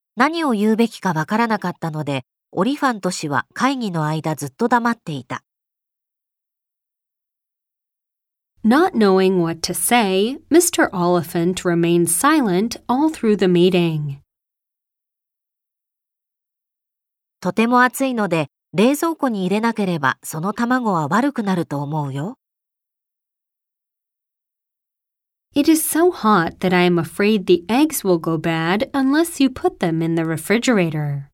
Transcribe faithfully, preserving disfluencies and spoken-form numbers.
何を言うべきかわからなかったので、オリファント氏は会議の間ずっと黙っていた。 Not knowing what to say, Mister Oliphant remained silent all through the meeting. とても暑いので、冷蔵庫に入れなければその卵は悪くなると思うよ。 It is so hot that I am afraid the eggs will go bad unless you put them in the refrigerator.